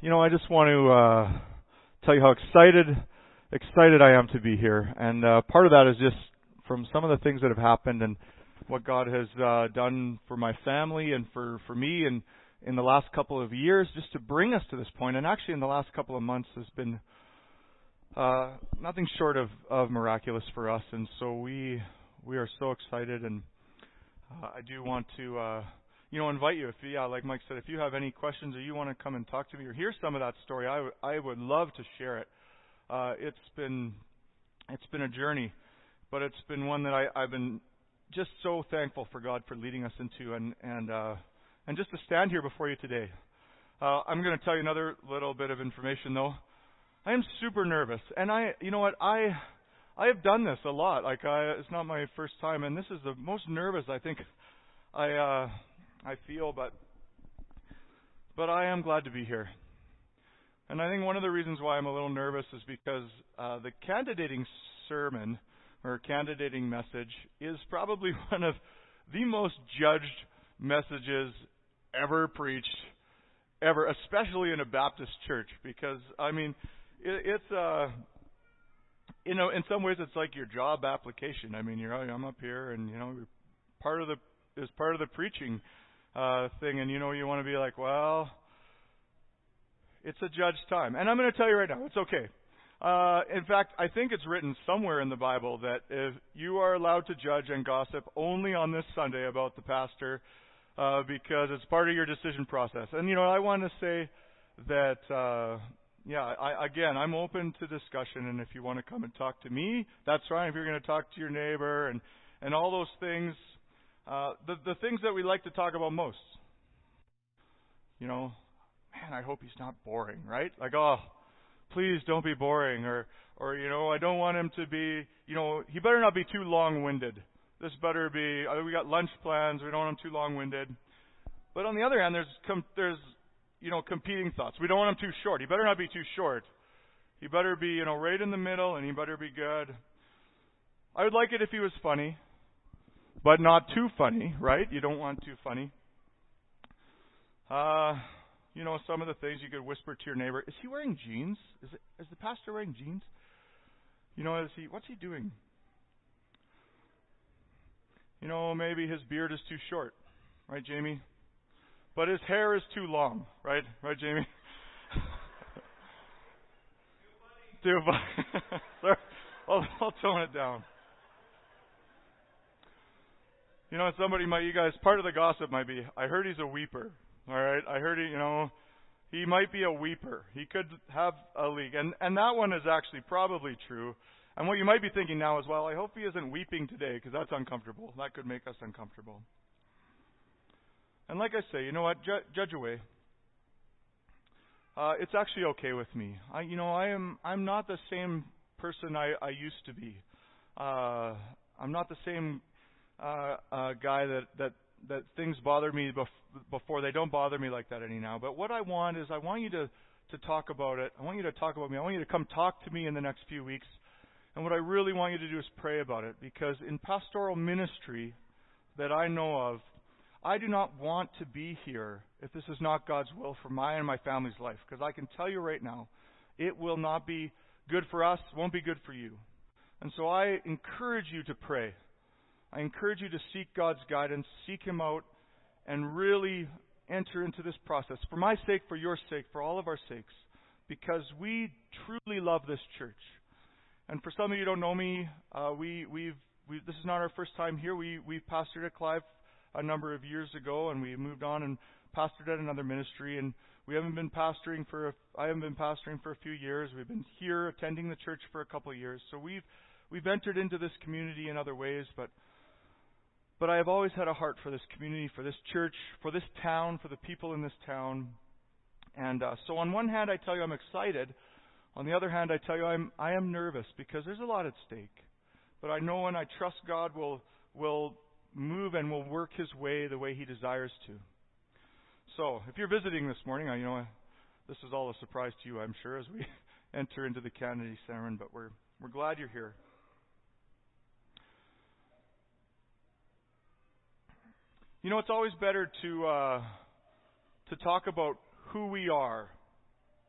I just want to tell you how excited I am to be here. And part of that is just from some of the things that have happened and what God has done for my family and for me and in the last couple of years just to bring us to this point. And actually in the last couple of months has been nothing short of miraculous for us. And so we are so excited, and I do want to invite you, like Mike said, if you have any questions or you want to come and talk to me or hear some of that story, I would love to share it. It's been a journey, but it's been one that I've been just so thankful for God for leading us into, and just to stand here before you today. I'm going to tell you another little bit of information though. I am super nervous, and I have done this a lot. It's not my first time, and this is the most nervous I think I feel, but I am glad to be here. And I think one of the reasons why I'm a little nervous is because the candidating sermon or candidating message is probably one of the most judged messages ever preached, ever, especially in a Baptist church, because, it's in some ways it's like your job application. I'm up here, and part of the preaching thing, and you want to be like, well, it's a judge time, and I'm going to tell you right now, it's okay. In fact, I think it's written somewhere in the Bible that if you are allowed to judge and gossip only on this Sunday about the pastor, because it's part of your decision process. And I want to say that. I'm open to discussion, and if you want to come and talk to me, that's fine. If you're going to talk to your neighbor and all those things, the things that we like to talk about most, man, I hope he's not boring, right? Like, oh, please don't be boring, or I don't want him to be, he better not be too long-winded. This better be, we got lunch plans, we don't want him too long-winded. But on the other hand, there's competing thoughts. We don't want him too short. He better not be too short. He better be, right in the middle, and he better be good. I would like it if he was funny, but not too funny, right? You don't want too funny. Some of the things you could whisper to your neighbor. Is he wearing jeans? Is the pastor wearing jeans? What's he doing? Maybe his beard is too short, right, Jamie? But his hair is too long, right? Right, Jamie? Too funny. Sorry, I'll tone it down. You guys, part of the gossip might be, I heard he's a weeper, all right? I heard he might be a weeper. He could have a leak. And that one is actually probably true. And what you might be thinking now is, well, I hope he isn't weeping today, because that's uncomfortable. That could make us uncomfortable. And like I say, you know what? Judge away. It's actually okay with me. I'm not the same person I used to be. I'm not the same guy that things bothered me before. They don't bother me like that any now. But what I want is I want you to talk about it. I want you to talk about me. I want you to come talk to me in the next few weeks. And what I really want you to do is pray about it. Because in pastoral ministry that I know of, I do not want to be here if this is not God's will for my and my family's life. Because I can tell you right now, it will not be good for us, won't be good for you. And so I encourage you to pray. I encourage you to seek God's guidance, seek Him out, and really enter into this process. For my sake, for your sake, for all of our sakes. Because we truly love this church. And for some of you who don't know me, this is not our first time here. We've pastored at Clive a number of years ago, and we moved on and pastored at another ministry, and I haven't been pastoring for a few years. We've been here attending the church for a couple of years. So we've entered into this community in other ways, but I have always had a heart for this community, for this church, for this town, for the people in this town. And so on one hand I tell you I'm excited. On the other hand I tell you I am nervous, because there's a lot at stake. But I know and I trust God will move and will work His way the way He desires to. So, if you're visiting this morning, this is all a surprise to you, I'm sure, as we enter into the candidacy sermon, but we're glad you're here. It's always better to talk about who we are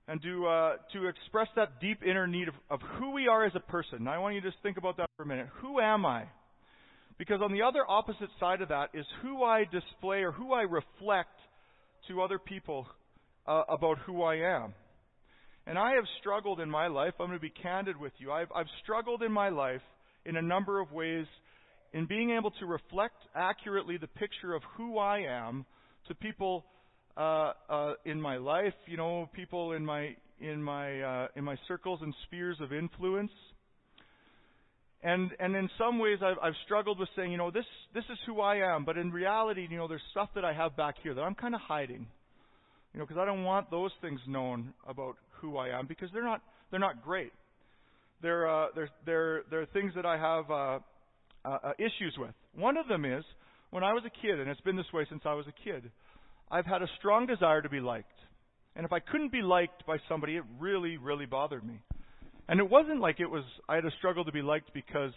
and to express that deep inner need of who we are as a person. Now, I want you to just think about that for a minute. Who am I? Because on the other opposite side of that is who I display or who I reflect to other people about who I am. And I have struggled in my life. I'm going to be candid with you. I've struggled in my life in a number of ways in being able to reflect accurately the picture of who I am to people in my life, people in my circles and spheres of influence. And in some ways I've struggled with saying, this is who I am, but in reality, there's stuff that I have back here that I'm kind of hiding. Because I don't want those things known about who I am, because they're not great. They're things that I have issues with. One of them is, when I was a kid, and it's been this way since I was a kid, I've had a strong desire to be liked. And if I couldn't be liked by somebody, it really, really bothered me. And it wasn't like I had a struggle to be liked because,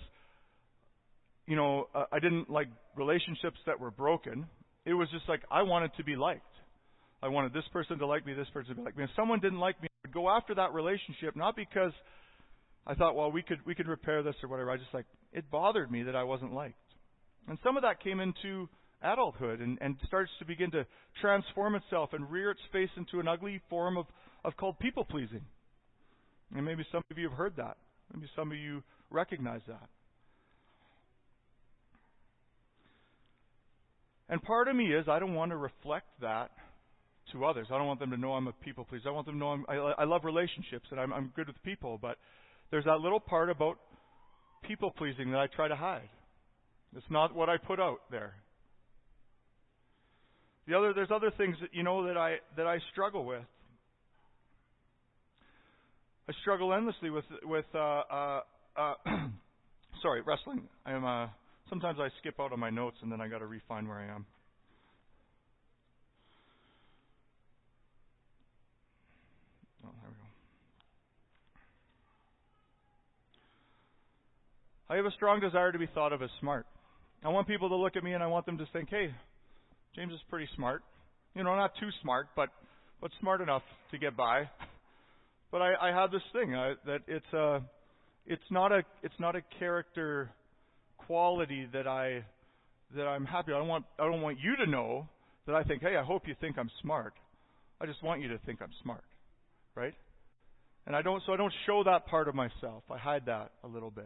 I didn't like relationships that were broken. It was just like I wanted to be liked. I wanted this person to like me, this person to be like me. If someone didn't like me, I would go after that relationship, not because I thought, well, we could repair this or whatever. It bothered me that I wasn't liked. And some of that came into adulthood and starts to begin to transform itself and rear its face into an ugly form of called people pleasing. And maybe some of you have heard that. Maybe some of you recognize that. And part of me is I don't want to reflect that to others. I don't want them to know I'm a people pleaser. I want them to know I love relationships and I'm good with people. But there's that little part about people pleasing that I try to hide. It's not what I put out there. There's other things that I struggle with. I struggle endlessly with wrestling. Sometimes I skip out on my notes and then I got to refine where I am. Oh, there we go. I have a strong desire to be thought of as smart. I want people to look at me and I want them to think, hey, James is pretty smart. Not too smart, but smart enough to get by. But I have this thing that it's not a character quality that I'm happy. I don't want you to know that I think, hey, I hope you think I'm smart. I just want you to think I'm smart, right? And I don't show that part of myself. I hide that a little bit.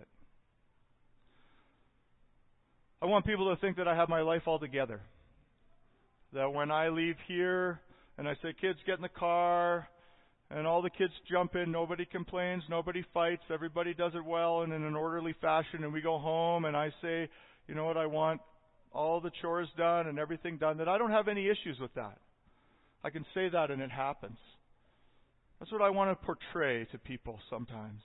I want people to think that I have my life all together. That when I leave here and I say, kids, get in the car, and all the kids jump in, nobody complains, nobody fights, everybody does it well and in an orderly fashion, and we go home and I say, you know what, I want all the chores done and everything done, that I don't have any issues with that. I can say that and it happens. That's what I want to portray to people sometimes.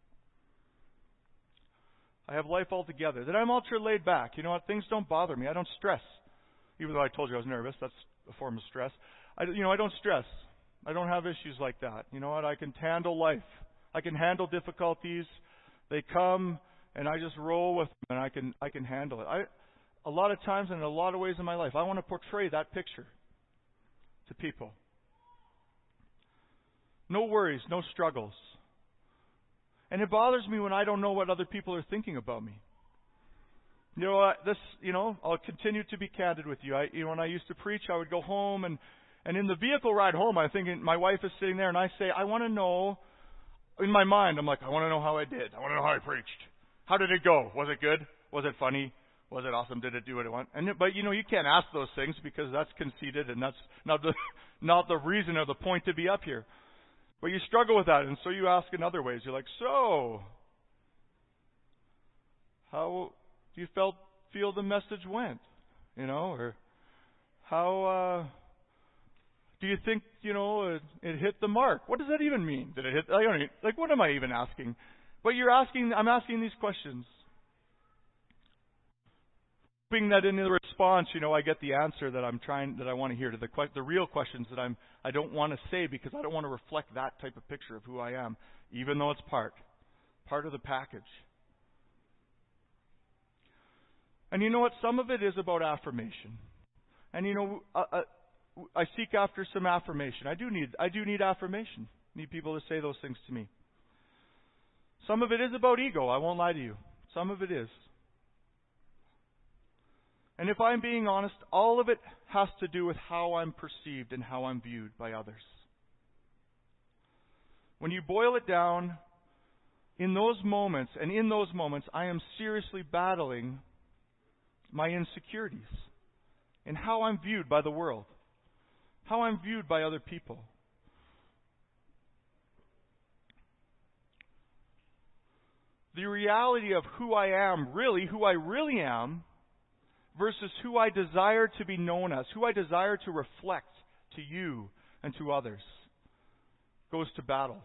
I have life all together. That I'm ultra laid back. You know what? Things don't bother me. I don't stress. Even though I told you I was nervous, that's a form of stress. I don't stress. I don't have issues like that. You know what? I can handle life. I can handle difficulties. They come, and I just roll with them, and I can handle it. A lot of times, and in a lot of ways in my life, I want to portray that picture to people. No worries, no struggles. And it bothers me when I don't know what other people are thinking about me. I'll continue to be candid with you. When I used to preach, I would go home, and in the vehicle ride home, I'm thinking, my wife is sitting there, and I say, I want to know, in my mind, I'm like, I want to know how I did. I want to know how I preached. How did it go? Was it good? Was it funny? Was it awesome? Did it do what it wanted? But you can't ask those things because that's conceited, and that's not the reason or the point to be up here. But you struggle with that, and so you ask in other ways. You're like, so, how do you feel the message went? Or how do you think, it hit the mark? What does that even mean? Did it hit? What am I even asking? But I'm asking these questions. Hoping that in the response, I get the answer that I want to hear to the real questions that I don't want to say, because I don't want to reflect that type of picture of who I am, even though it's part of the package. And you know what? Some of it is about affirmation. And I seek after some affirmation. I do need affirmation. Need people to say those things to me. Some of it is about ego, I won't lie to you. Some of it is. And if I'm being honest, all of it has to do with how I'm perceived and how I'm viewed by others. When you boil it down, in those moments, I am seriously battling my insecurities and how I'm viewed by the world, how I'm viewed by other people. The reality of who I really am, versus who I desire to be known as, who I desire to reflect to you and to others, goes to battle.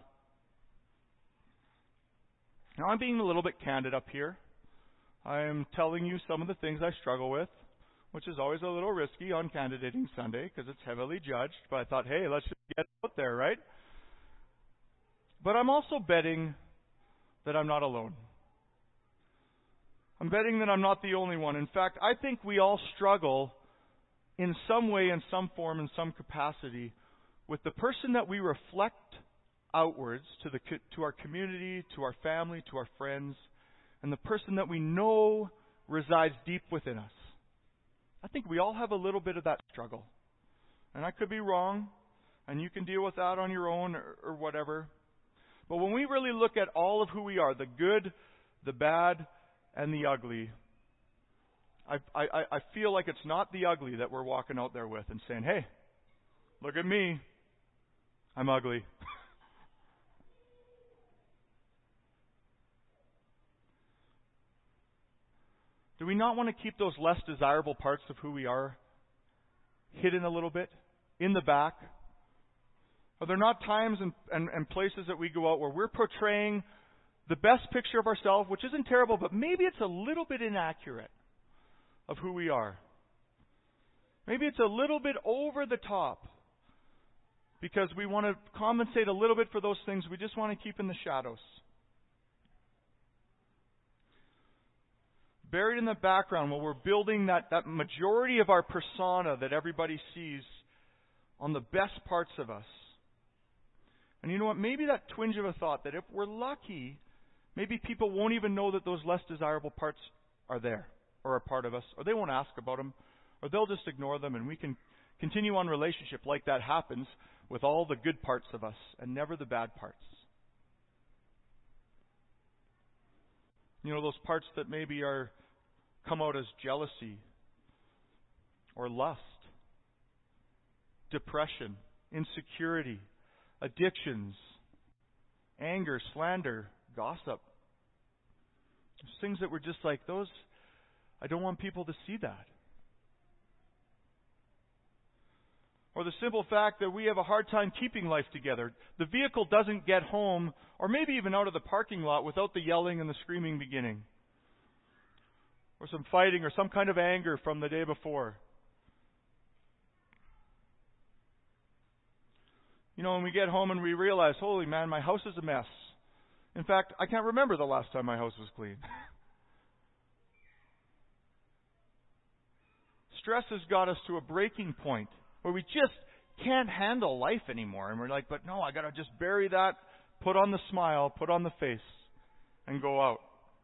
Now, I'm being a little bit candid up here. I am telling you some of the things I struggle with, which is always a little risky on Candidating Sunday because it's heavily judged. But I thought, hey, let's just get out there, right? But I'm also betting that I'm not alone. I'm betting that I'm not the only one. In fact, I think we all struggle in some way, in some form, in some capacity with the person that we reflect outwards to our community, to our family, to our friends, and the person that we know resides deep within us. I think we all have a little bit of that struggle. And I could be wrong, and you can deal with that on your own or whatever. But when we really look at all of who we are, the good, the bad, and the ugly, I feel like it's not the ugly that we're walking out there with and saying, hey, look at me, I'm ugly. Do we not want to keep those less desirable parts of who we are hidden a little bit, in the back? Are there not times and places that we go out where we're portraying the best picture of ourselves, which isn't terrible, but maybe it's a little bit inaccurate of who we are? Maybe it's a little bit over the top because we want to compensate a little bit for those things we just want to keep in the shadows. Buried in the background while we're building that majority of our persona that everybody sees on the best parts of us. And you know what? Maybe that twinge of a thought that if we're lucky, maybe people won't even know that those less desirable parts are there or are part of us, or they won't ask about them, or they'll just ignore them, and we can continue on relationship like that happens with all the good parts of us and never the bad parts. You know, those parts that maybe come out as jealousy or lust, depression, insecurity, addictions, anger, slander, gossip. There's things that we're just like, those, I don't want people to see that. Or the simple fact that we have a hard time keeping life together. The vehicle doesn't get home, or maybe even out of the parking lot, without the yelling and the screaming beginning. Or some fighting or some kind of anger from the day before. You know, when we get home and we realize, holy man, my house is a mess. In fact, I can't remember the last time my house was clean. Stress has got us to a breaking point where we just can't handle life anymore. And we're like, but no, I got to just bury that, put on the smile, put on the face, and go out.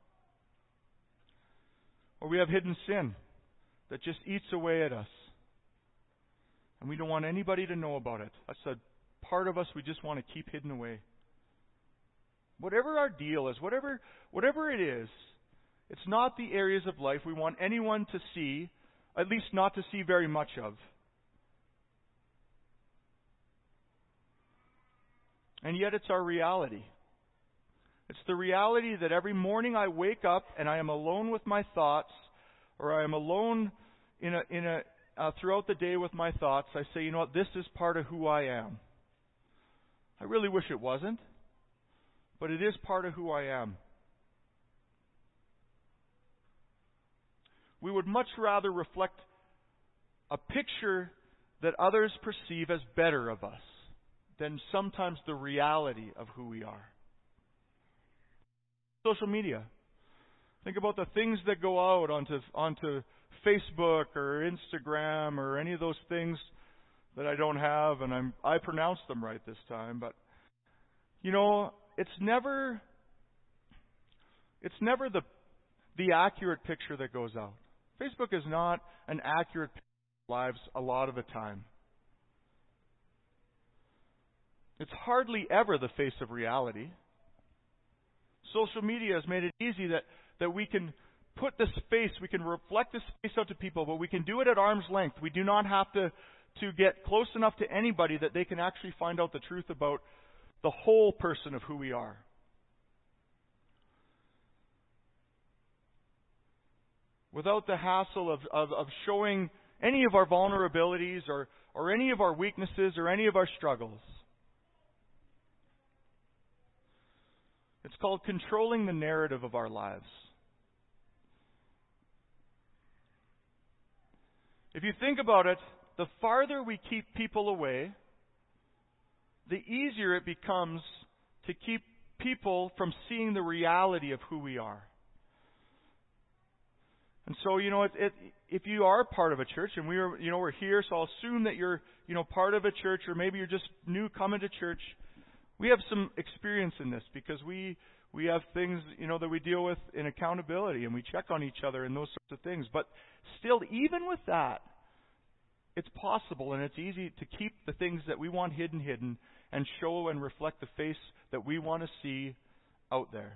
Or we have hidden sin that just eats away at us. And we don't want anybody to know about it. That's a part of us we just want to keep hidden away. Whatever our deal is, whatever it is, it's not the areas of life we want anyone to see, at least not to see very much of. And yet it's our reality. It's the reality that every morning I wake up and I am alone with my thoughts, or I am alone throughout the day with my thoughts. I say, you know what, this is part of who I am. I really wish it wasn't, but it is part of who I am. We would much rather reflect a picture that others perceive as better of us than sometimes the reality of who we are. Social media. Think about the things that go out onto Facebook or Instagram or any of those things that I don't have, and I pronounced them right this time, but it's never the accurate picture that goes out. Facebook is not an accurate picture of our lives a lot of the time. It's hardly ever the face of reality. Social media has made it easy that we can put this face, we can reflect this face out to people, but we can do it at arm's length. We do not have to get close enough to anybody that they can actually find out the truth about the whole person of who we are. Without the hassle of showing any of our vulnerabilities or any of our weaknesses or any of our struggles. It's called controlling the narrative of our lives. If you think about it, the farther we keep people away, the easier it becomes to keep people from seeing the reality of who we are. And so, if you are part of a church, and we're here, so I'll assume that you're, part of a church, or maybe you're just new coming to church. We have some experience in this because we have things, that we deal with in accountability, and we check on each other and those sorts of things. But still, even with that, it's possible and it's easy to keep the things that we want hidden and show and reflect the face that we want to see out there.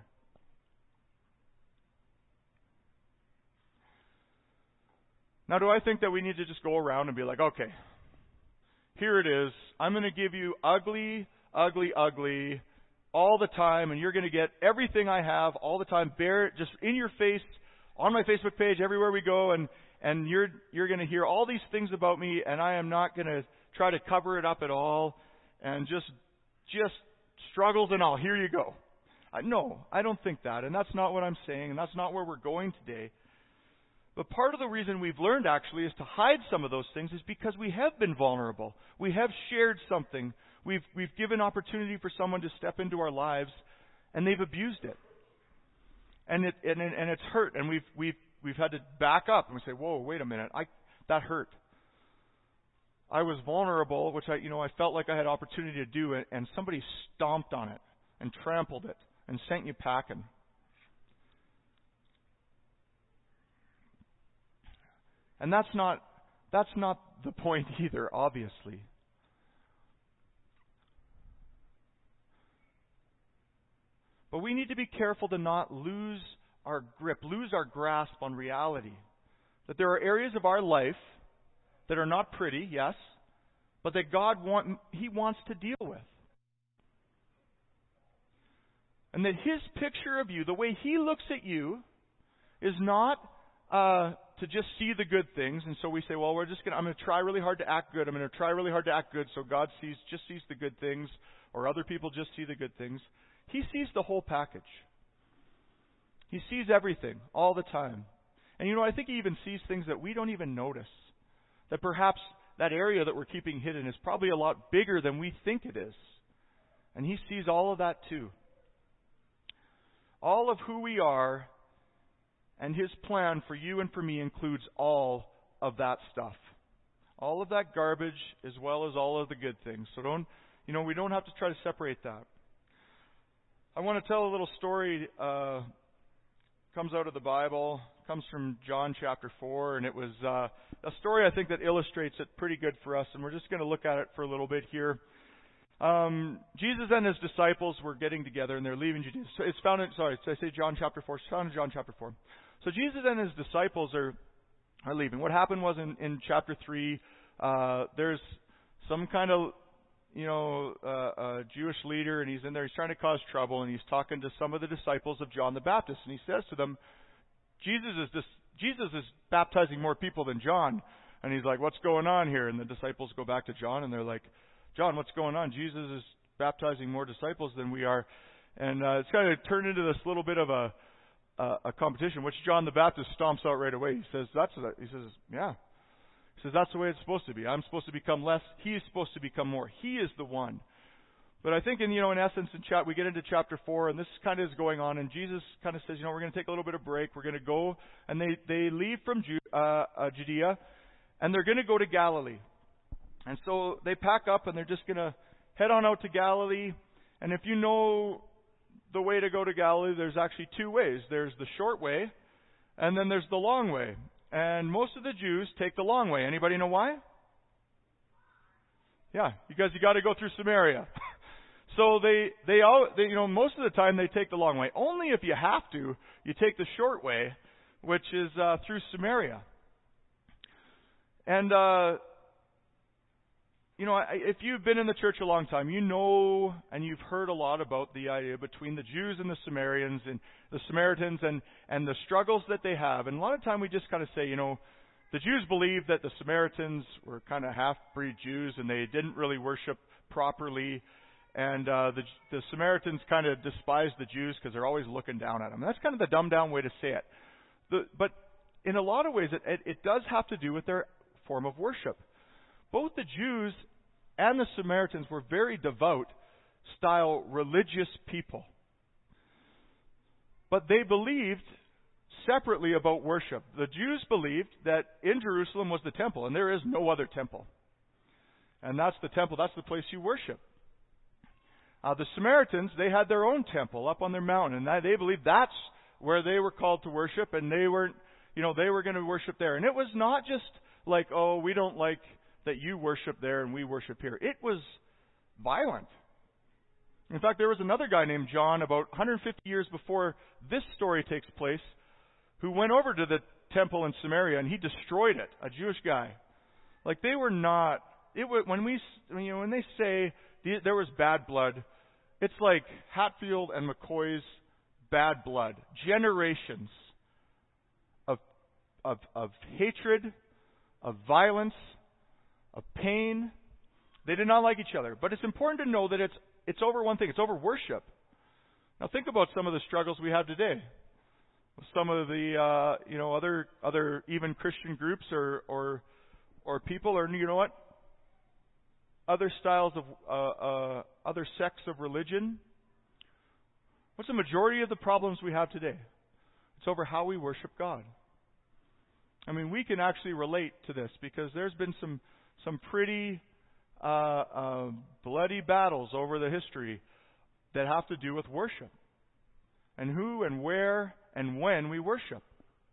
Now, do I think that we need to just go around and be like, okay, here it is. I'm going to give you ugly, ugly, ugly all the time, and you're going to get everything I have all the time, bear it just in your face, on my Facebook page, everywhere we go, and you're going to hear all these things about me, and I am not going to try to cover it up at all, and just struggles and all. Here you go. No, I don't think that, and that's not what I'm saying, and that's not where we're going today. But part of the reason we've learned actually is to hide some of those things is because we have been vulnerable. We have shared something. We've given opportunity for someone to step into our lives, and they've abused it. And it's hurt, and we've had to back up and we say, "Whoa, wait a minute, that hurt. I was vulnerable, which I felt like I had opportunity to do it, and somebody stomped on it and trampled it and sent you packing." And that's not the point either, obviously. But we need to be careful to not lose our grip, lose our grasp on reality. That there are areas of our life that are not pretty, yes, but that He wants to deal with. And that His picture of you, the way He looks at you, is not to just see the good things. And so we say, well, I'm going to try really hard to act good. I'm going to try really hard to act good so God just sees the good things, or other people just see the good things. He sees the whole package. He sees everything all the time. And I think He even sees things that we don't even notice. That perhaps that area that we're keeping hidden is probably a lot bigger than we think it is. And He sees all of that too. All of who we are and His plan for you and for me includes all of that stuff. All of that garbage as well as all of the good things. So we don't have to try to separate that. I want to tell a little story. Comes out of the Bible. Comes from John chapter 4. And it was a story I think that illustrates it pretty good for us. And we're just going to look at it for a little bit here. Jesus and His disciples were getting together and they're leaving Judea. So it's found in, did I say John chapter 4? It's found in John chapter 4. So Jesus and His disciples are leaving. What happened was in chapter 3, there's some kind of, a Jewish leader, and he's in there, he's trying to cause trouble, and he's talking to some of the disciples of John the Baptist, and he says to them, Jesus is baptizing more people than John. And he's like, what's going on here? And the disciples go back to John, and they're like, John, what's going on? Jesus is baptizing more disciples than we are. And it's kind of turned into this little bit of a competition, which John the Baptist stomps out right away. He says, yeah. He says, that's the way it's supposed to be. I'm supposed to become less. He is supposed to become more. He is the one. But I think in essence, we get into chapter 4, and this kind of is going on, and Jesus kind of says, we're going to take a little bit of break. We're going to go, and they leave from Judea, and they're going to go to Galilee. And so they pack up, and they're just going to head on out to Galilee. And if you know the way to go to Galilee, there's actually two ways. There's the short way, and then there's the long way. And most of the Jews take the long way. Anybody know why? Yeah, because you got to go through Samaria. So they most of the time they take the long way. Only if you have to, you take the short way, which is through Samaria. And if you've been in the church a long time, you know and you've heard a lot about the idea between the Jews and the Samaritans and the struggles that they have. And a lot of time we just kind of say, the Jews believed that the Samaritans were kind of half-breed Jews and they didn't really worship properly. And the Samaritans kind of despised the Jews because they're always looking down at them. That's kind of the dumbed-down way to say it. But in a lot of ways, it does have to do with their form of worship. Both the Jews and the Samaritans were very devout-style religious people. But they believed separately about worship. The Jews believed that in Jerusalem was the temple, and there is no other temple. And that's the temple, that's the place you worship. The Samaritans, they had their own temple up on their mountain, and they believed that's where they were called to worship, and they were going to worship there. And it was not just like, oh, we don't like that you worship there and we worship here. It was violent. In fact, there was another guy named John about 150 years before this story takes place who went over to the temple in Samaria and he destroyed it, a Jewish guy. Like they were not, when they say there was bad blood, it's like Hatfield and McCoy's bad blood. Generations of hatred, of violence, of pain. They did not like each other. But it's important to know that it's over one thing. It's over worship. Now think about some of the struggles we have today. Some of the other even Christian groups or people, or other styles of other sects of religion. What's the majority of the problems we have today? It's over how we worship God. I mean, we can actually relate to this because there's been some pretty bloody battles over the history that have to do with worship and who and where and when we worship.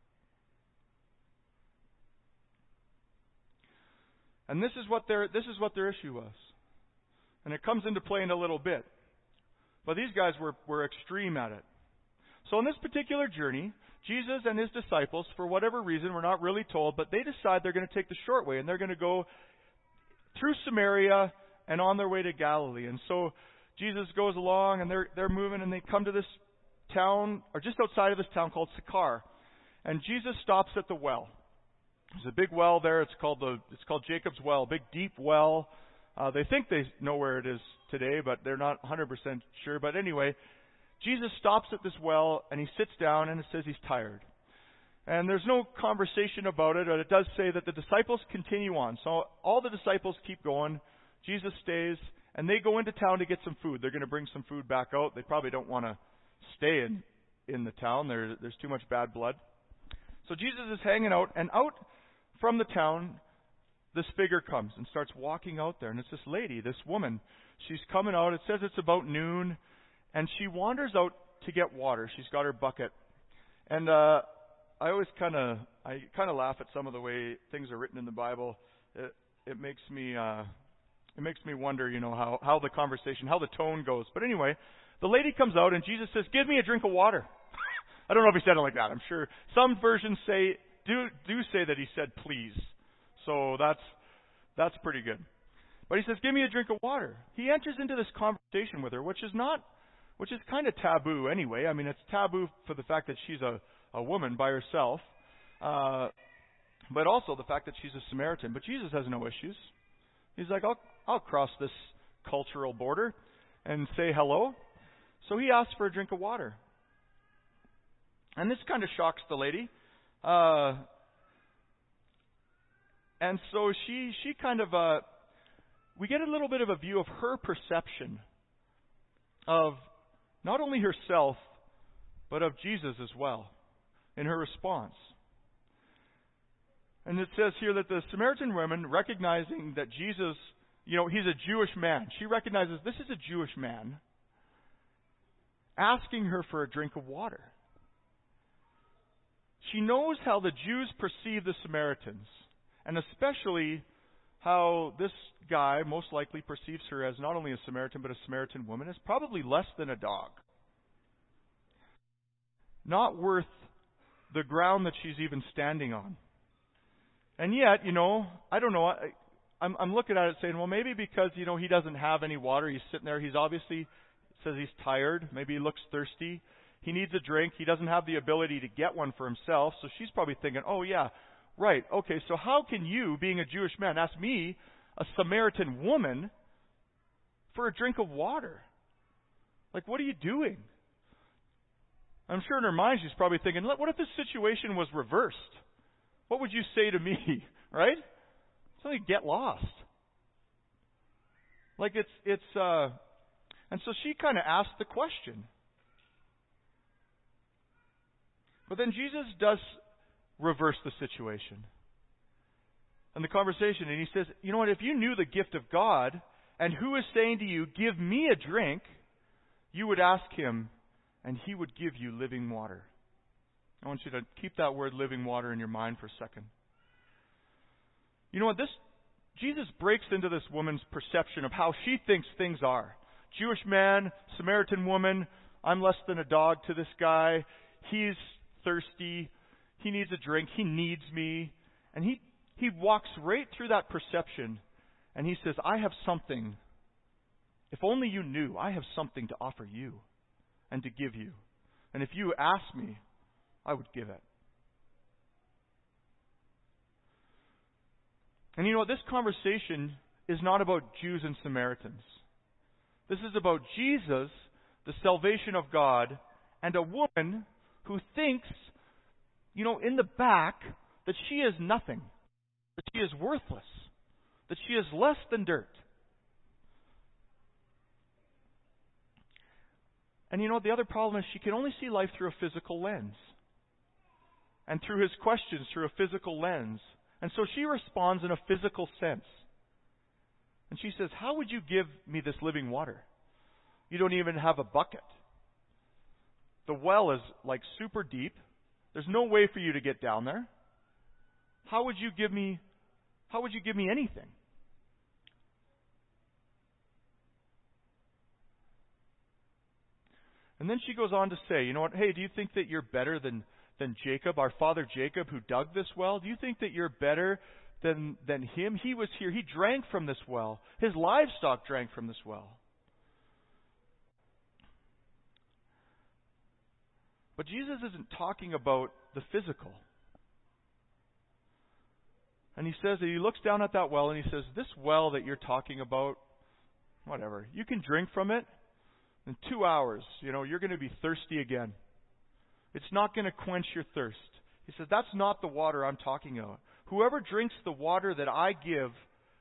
And this is what their issue was. And it comes into play in a little bit. But these guys were extreme at it. So on this particular journey, Jesus and his disciples, for whatever reason, we're not really told, but they decide they're going to take the short way and they're going to go through Samaria and on their way to Galilee. And so Jesus goes along and they're moving and they come to this town, or just outside of this town called Sychar. And Jesus stops at the well. There's a big well there. It's called Jacob's Well, big deep well. They think they know where it is today, but they're not 100% sure. But anyway, Jesus stops at this well and he sits down and it says he's tired. And there's no conversation about it, but it does say that the disciples continue on. So all the disciples keep going. Jesus stays, and they go into town to get some food. They're going to bring some food back out. They probably don't want to stay in the town. There's too much bad blood. So Jesus is hanging out, and out from the town, this figure comes and starts walking out there. And it's this lady, this woman. She's coming out. It says it's about noon, and she wanders out to get water. She's got her bucket. And I kind of laugh at some of the way things are written in the Bible. It makes me wonder, how the conversation, how the tone goes. But anyway, the lady comes out and Jesus says, "Give me a drink of water." I don't know if he said it like that. I'm sure some versions do say that he said please. So that's pretty good. But he says, "Give me a drink of water." He enters into this conversation with her, which is kind of taboo anyway. I mean, it's taboo for the fact that she's a woman by herself, but also the fact that she's a Samaritan. But Jesus has no issues. He's like, I'll cross this cultural border and say hello. So he asks for a drink of water. And this kind of shocks the lady. And so she kind of, we get a little bit of a view of her perception of not only herself, but of Jesus as well in her response. And it says here that the Samaritan woman, recognizing that Jesus, he's a Jewish man. She recognizes this is a Jewish man. asking her for a drink of water. She knows how the Jews perceive the Samaritans, and especially how this guy most likely perceives her as not only a Samaritan, but a Samaritan woman, as probably less than a dog. Not worth the ground that she's even standing on. And yet, I don't know, I'm looking at it saying, well, maybe because, he doesn't have any water, he's sitting there, he's obviously, says he's tired, maybe he looks thirsty, he needs a drink, he doesn't have the ability to get one for himself, so she's probably thinking, oh yeah, right, okay, so how can you, being a Jewish man, ask me, a Samaritan woman, for a drink of water? Like, what are you doing? I'm sure in her mind she's probably thinking, what if this situation was reversed? What would you say to me, right? Something get lost. Like and so she kind of asked the question. But then Jesus does reverse the situation and the conversation, and he says, you know what, if you knew the gift of God, and who is saying to you, give me a drink, you would ask him, and he would give you living water. I want you to keep that word living water in your mind for a second. You know what? Jesus breaks into this woman's perception of how she thinks things are. Jewish man, Samaritan woman, I'm less than a dog to this guy. He's thirsty. He needs a drink. He needs me. And he walks right through that perception, and he says, I have something. If only you knew, I have something to offer you and to give you. And if you ask me, I would give it. And you know what? This conversation is not about Jews and Samaritans. This is about Jesus, the salvation of God, and a woman who thinks, in the back, that she is nothing, that she is worthless, that she is less than dirt. And the other problem is she can only see life through a physical lens. And through his questions, through a physical lens. And so she responds in a physical sense. And she says, how would you give me this living water? You don't even have a bucket. The well is like super deep. There's no way for you to get down there. How would you give me anything? And then she goes on to say, you know what, hey, do you think that you're better than Jacob, our father Jacob, who dug this well? Do you think that you're better than him? He was here. He drank from this well. His livestock drank from this well. But Jesus isn't talking about the physical. And he says that he looks down at that well and he says, this well that you're talking about, whatever, you can drink from it. In 2 hours, you're going to be thirsty again. It's not going to quench your thirst. He says, that's not the water I'm talking about. Whoever drinks the water that I give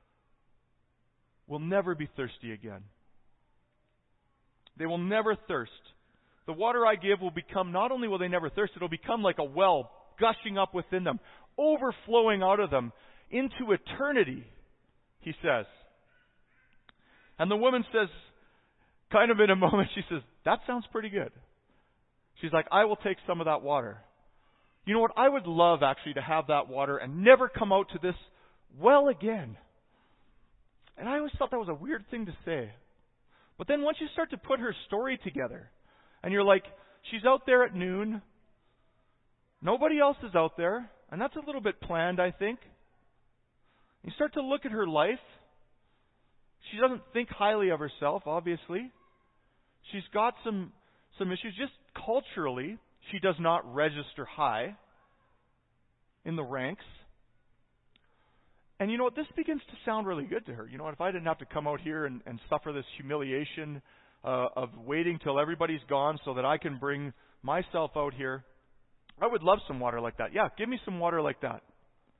will never be thirsty again. They will never thirst. The water I give will become, not only will they never thirst, it'll become like a well gushing up within them, overflowing out of them into eternity, he says. And the woman says, kind of in a moment, she says, that sounds pretty good. She's like, I will take some of that water. You know what? I would love actually to have that water and never come out to this well again. And I always thought that was a weird thing to say. But then once you start to put her story together, and you're like, she's out there at noon. Nobody else is out there. And that's a little bit planned, I think. You start to look at her life. She doesn't think highly of herself, obviously. She's got some issues. Just culturally, she does not register high in the ranks. And you know what? This begins to sound really good to her. You know what? If I didn't have to come out here and suffer this humiliation of waiting till everybody's gone so that I can bring myself out here, I would love some water like that. Yeah, give me some water like that.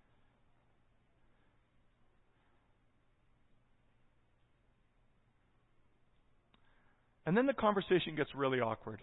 And then the conversation gets really awkward.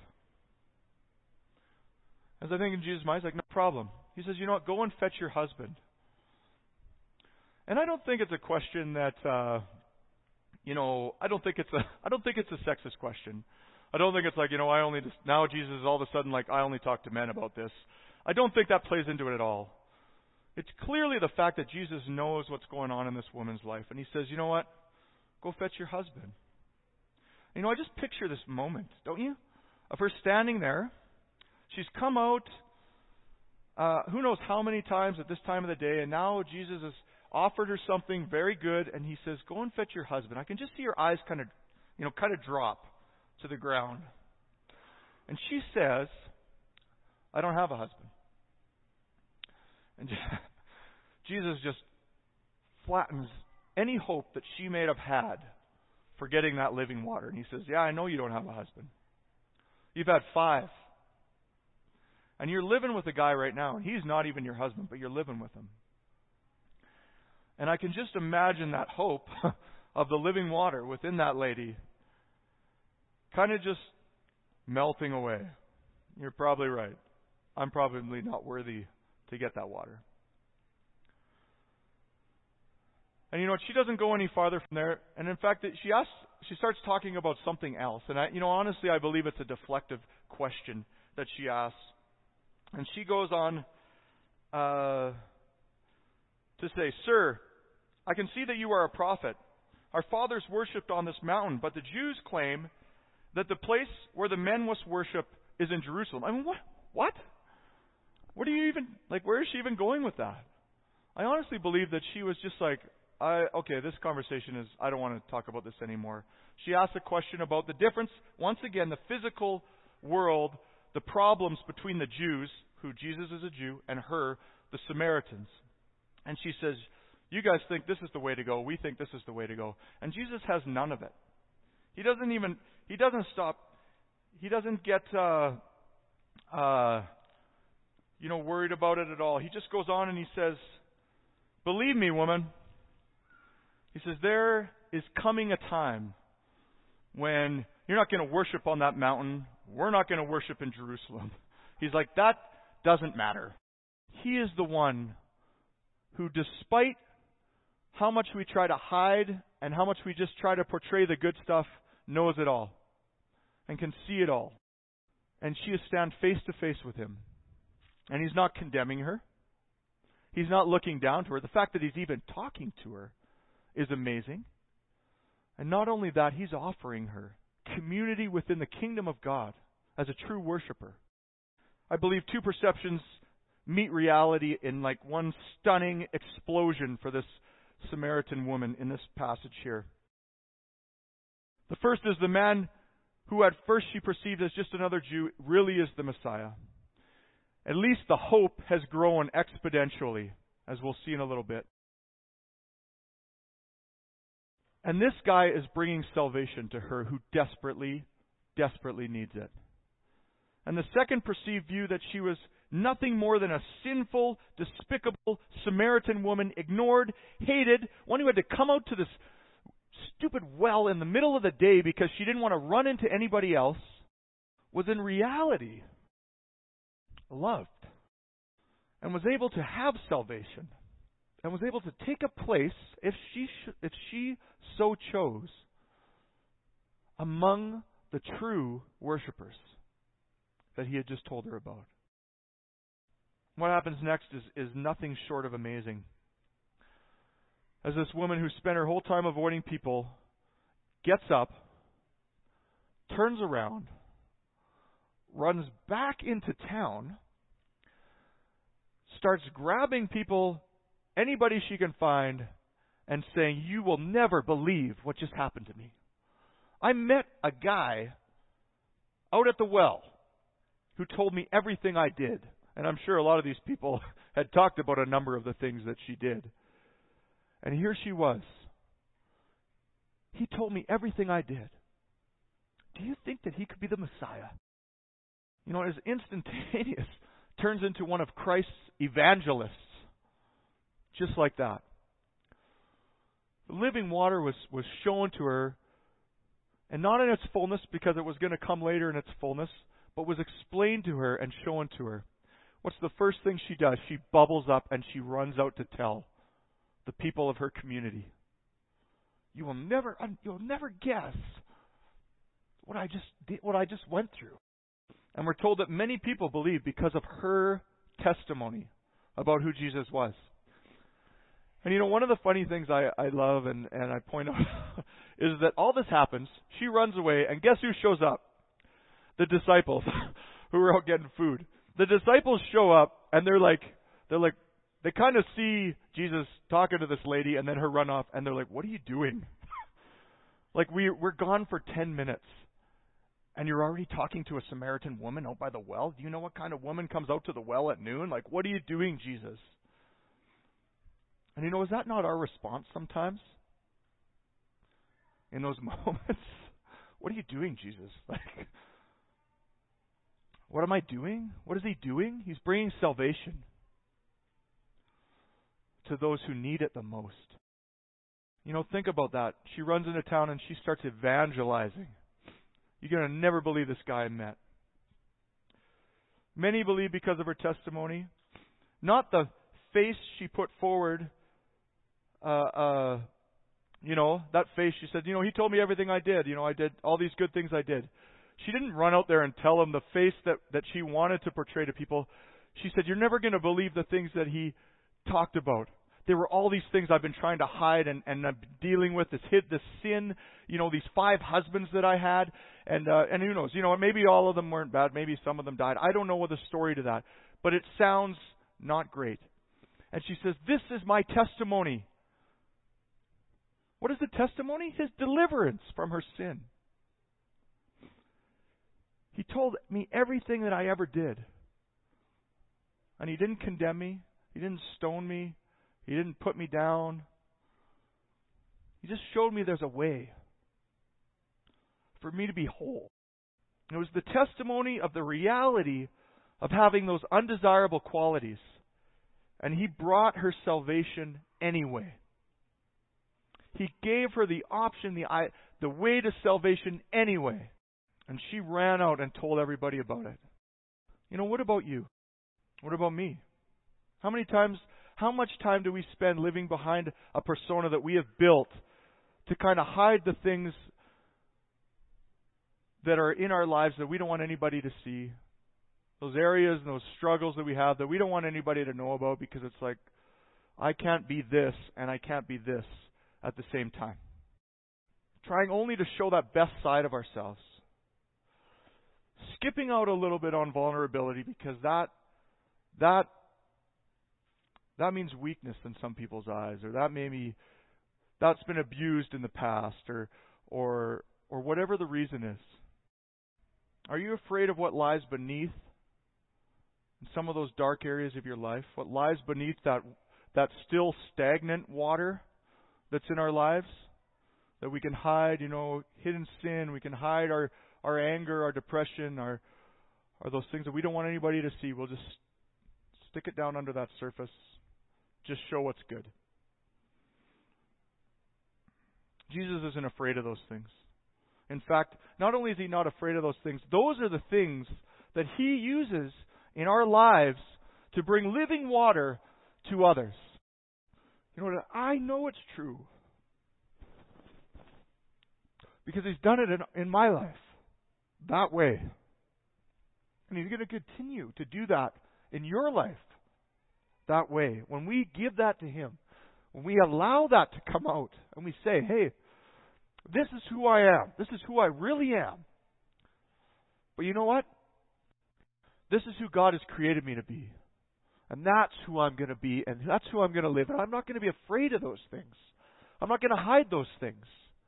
As I think in Jesus' mind, he's like, no problem. He says, you know what, go and fetch your husband. And I don't think it's a question that, I don't think it's a sexist question. I don't think it's like, now Jesus is all of a sudden like, I only talk to men about this. I don't think that plays into it at all. It's clearly the fact that Jesus knows what's going on in this woman's life. And he says, you know what? Go fetch your husband. I just picture this moment, don't you? Of her standing there. She's come out, who knows how many times at this time of the day, and now Jesus has offered her something very good, and he says, go and fetch your husband. I can just see her eyes kind of drop to the ground. And she says, I don't have a husband. And Jesus just flattens any hope that she may have had for getting that living water. And he says, yeah, I know you don't have a husband. You've had 5. And you're living with a guy right now, and he's not even your husband, but you're living with him. And I can just imagine that hope of the living water within that lady kind of just melting away. You're probably right. I'm probably not worthy to get that water. And she doesn't go any farther from there. And in fact, she starts talking about something else. And honestly, I believe it's a deflective question that she asks. And she goes on to say, Sir, I can see that you are a prophet. Our fathers worshipped on this mountain, but the Jews claim that the place where the men must worship is in Jerusalem. I mean, what? What do you even, where is she even going with that? I honestly believe that she was just like, this conversation is, I don't want to talk about this anymore. She asked a question about the difference, once again, the physical world, the problems between the Jews, who Jesus is a Jew, and her, the Samaritans. And she says, you guys think this is the way to go. We think this is the way to go. And Jesus has none of it. He doesn't stop. He doesn't get, worried about it at all. He just goes on and he says, believe me, woman. He says, there is coming a time when you're not going to worship on that mountain. We're not going to worship in Jerusalem. He's like, that doesn't matter. He is the one who, despite how much we try to hide and how much we just try to portray the good stuff, knows it all and can see it all. And she is stand face to face with him. And he's not condemning her. He's not looking down to her. The fact that he's even talking to her is amazing. And not only that, he's offering her community within the kingdom of God as a true worshiper. I believe 2 perceptions meet reality in one stunning explosion for this Samaritan woman in this passage here. The first is the man who at first she perceived as just another Jew really is the Messiah. At least the hope has grown exponentially, as we'll see in a little bit. And this guy is bringing salvation to her who desperately, desperately needs it. And the second perceived view that she was nothing more than a sinful, despicable Samaritan woman, ignored, hated, one who had to come out to this stupid well in the middle of the day because she didn't want to run into anybody else, was in reality loved and was able to have salvation and was able to take a place, if she so chose, among the true worshipers that he had just told her about. What happens next is nothing short of amazing. As this woman who spent her whole time avoiding people gets up, turns around, runs back into town, starts grabbing people, anybody she can find, and saying, you will never believe what just happened to me. I met a guy out at the well who told me everything I did. And I'm sure a lot of these people had talked about a number of the things that she did. And here she was. He told me everything I did. Do you think that he could be the Messiah? It is instantaneous. Turns into one of Christ's evangelists. Just like that. The living water was shown to her, and not in its fullness because it was going to come later in its fullness, but was explained to her and shown to her. What's the first thing she does? She bubbles up and she runs out to tell the people of her community. You'll never guess what I just went through. And we're told that many people believe because of her testimony about who Jesus was. And one of the funny things I love and I point out is that all this happens, she runs away, and guess who shows up? The disciples who were out getting food. The disciples show up, and they kind of see Jesus talking to this lady and then her run off, and they're like, what are you doing? We're gone for 10 minutes. And you're already talking to a Samaritan woman out by the well? Do you know what kind of woman comes out to the well at noon? What are you doing, Jesus? And is that not our response sometimes? In those moments? What are you doing, Jesus? What am I doing? What is he doing? He's bringing salvation to those who need it the most. Think about that. She runs into town and she starts evangelizing. You're going to never believe this guy I met. Many believe because of her testimony, not the face she put forward. That face, she said, he told me everything I did. I did all these good things I did. She didn't run out there and tell him the face that she wanted to portray to people. She said, you're never going to believe the things that he talked about. There were all these things I've been trying to hide and I'm dealing with, this sin, these 5 husbands that I had, and who knows, maybe all of them weren't bad, maybe some of them died. I don't know what the story to that, but it sounds not great. And she says, this is my testimony. What is the testimony? His deliverance from her sin. He told me everything that I ever did. And he didn't condemn me. He didn't stone me. He didn't put me down. He just showed me there's a way for me to be whole. It was the testimony of the reality of having those undesirable qualities. And he brought her salvation anyway. He gave her the option, the way to salvation anyway. And she ran out and told everybody about it. What about you? What about me? How much time do we spend living behind a persona that we have built to kind of hide the things that are in our lives that we don't want anybody to see? Those areas and those struggles that we have that we don't want anybody to know about because it's I can't be this and I can't be this at the same time. Trying only to show that best side of ourselves. Skipping out a little bit on vulnerability because that means weakness in some people's eyes, or that's been abused in the past, or whatever the reason is. Are you afraid of what lies beneath in some of those dark areas of your life? What lies beneath that still stagnant water that's in our lives that we can hide, hidden sin, we can hide our anger, our depression, are those things that we don't want anybody to see. We'll just stick it down under that surface. Just show what's good. Jesus isn't afraid of those things. In fact, not only is he not afraid of those things, those are the things that he uses in our lives to bring living water to others. I know it's true. Because he's done it in my life. That way. And he's going to continue to do that in your life. That way. When we give that to him, when we allow that to come out, and we say, hey, this is who I am. This is who I really am. But you know what? This is who God has created me to be. And that's who I'm going to be, and that's who I'm going to live. And I'm not going to be afraid of those things. I'm not going to hide those things.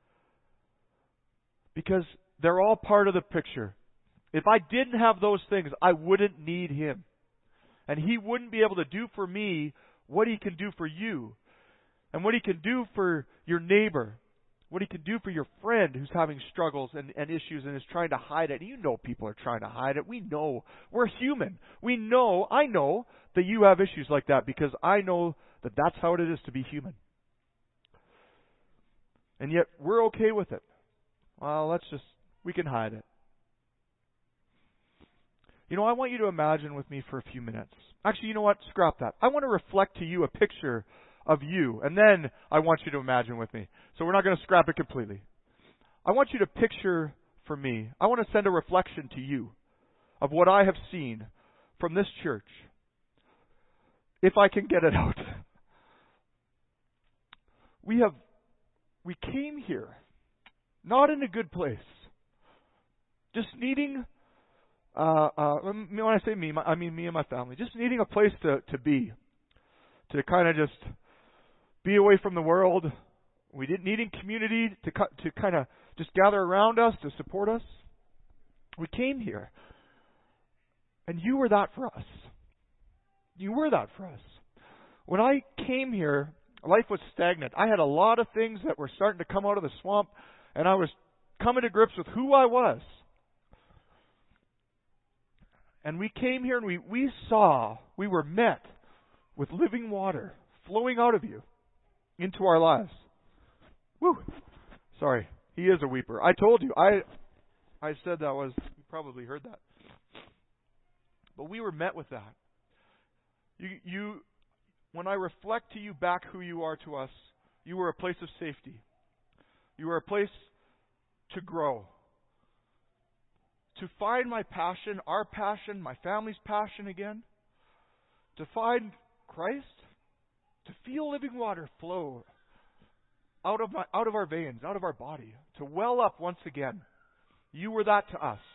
Because they're all part of the picture. If I didn't have those things, I wouldn't need him. And he wouldn't be able to do for me what he can do for you. And what he can do for your neighbor. What he can do for your friend who's having struggles and issues and is trying to hide it. And people are trying to hide it. We know. We're human. I know that you have issues like that because I know that that's how it is to be human. And yet we're okay with it. Well, we can hide it. I want you to imagine with me for a few minutes. Actually, you know what? Scrap that. I want to reflect to you a picture of you, and then I want you to imagine with me. So we're not going to scrap it completely. I want you to picture for me. I want to send a reflection to you of what I have seen from this church, if I can get it out. We came here not in a good place, just needing, when I say me, I mean me and my family, just needing a place to be, to kind of just be away from the world. We didn't needing community to kind of just gather around us, to support us. We came here, and you were that for us. You were that for us. When I came here, life was stagnant. I had a lot of things that were starting to come out of the swamp, and I was coming to grips with who I was. And we came here and we were met with living water flowing out of you into our lives. Woo! Sorry, he is a weeper. I told you. I said that was, you probably heard that. But we were met with that. When I reflect to you back who you are to us, you were a place of safety. You were a place to grow. To find my passion, our passion, my family's passion again. To find Christ. To feel living water flow out of our veins, out of our body. To well up once again. You were that to us.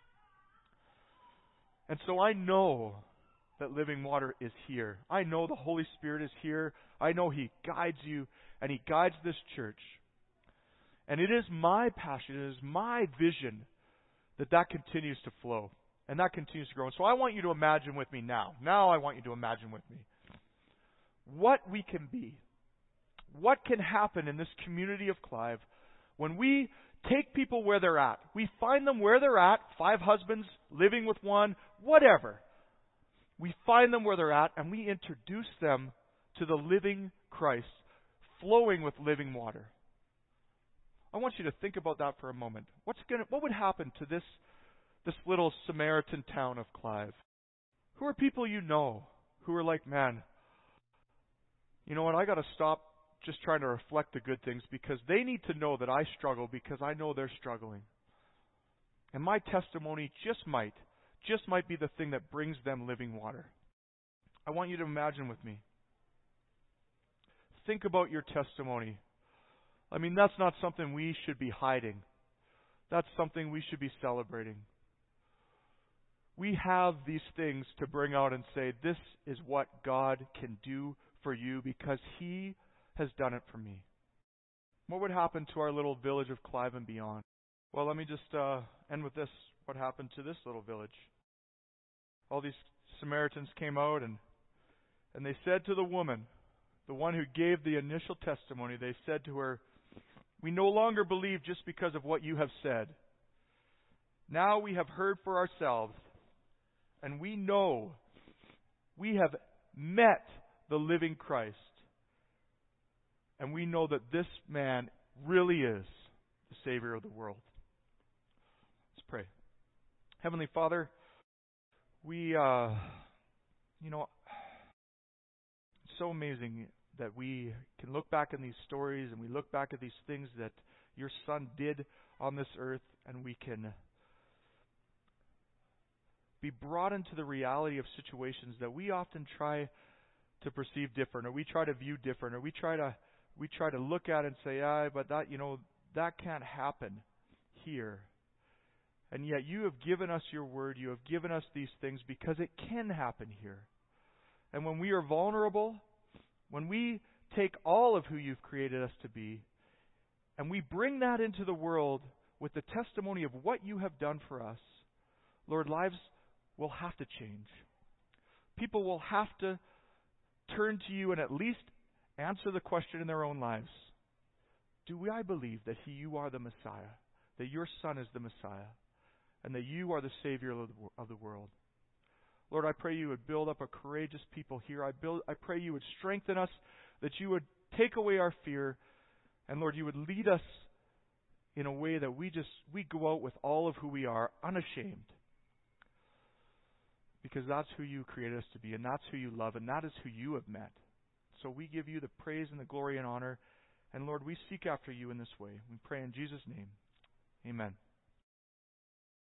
And so I know that living water is here. I know the Holy Spirit is here. I know He guides you, and He guides this church. And it is my passion, it is my vision that continues to flow, and that continues to grow. And so I want you to imagine with me now. Now I want you to imagine with me what we can be. What can happen in this community of Clive when we take people where they're at. We find them where they're at, 5 husbands, living with one, whatever. We find them where they're at, and we introduce them to the living Christ, flowing with living water. I want you to think about that for a moment. What would happen to this little Samaritan town of Clive? Who are people you know who are like, man, you know what, I got to stop just trying to reflect the good things, because they need to know that I struggle, because I know they're struggling. And my testimony just might be the thing that brings them living water. I want you to imagine with me. Think about your testimony. I mean, that's not something we should be hiding. That's something we should be celebrating. We have these things to bring out and say, this is what God can do for you because He has done it for me. What would happen to our little village of Clive and beyond? Well, let me just end with this. What happened to this little village? All these Samaritans came out and they said to the woman, the one who gave the initial testimony, they said to her, "We no longer believe just because of what you have said. Now we have heard for ourselves, and we know we have met the living Christ. And we know that this man really is the Savior of the world." Let's pray. Heavenly Father, we, it's so amazing that we can look back in these stories and we look back at these things that your Son did on this earth, and we can be brought into the reality of situations that we often try to perceive different, or we try to view different, or we try to look at and say, but that can't happen here. And yet you have given us your word, you have given us these things because it can happen here. And when we are vulnerable, when we take all of who you've created us to be, and we bring that into the world with the testimony of what you have done for us, Lord, lives will have to change. People will have to turn to you and at least answer the question in their own lives. Do I believe that you are the Messiah, that your Son is the Messiah, and that you are the Savior of the world? Lord, I pray you would build up a courageous people here. I pray you would strengthen us, that you would take away our fear, and Lord, you would lead us in a way that we go out with all of who we are, unashamed. Because that's who you created us to be, and that's who you love, and that is who you have met. So we give you the praise and the glory and honor. And Lord, we seek after you in this way. We pray in Jesus' name. Amen.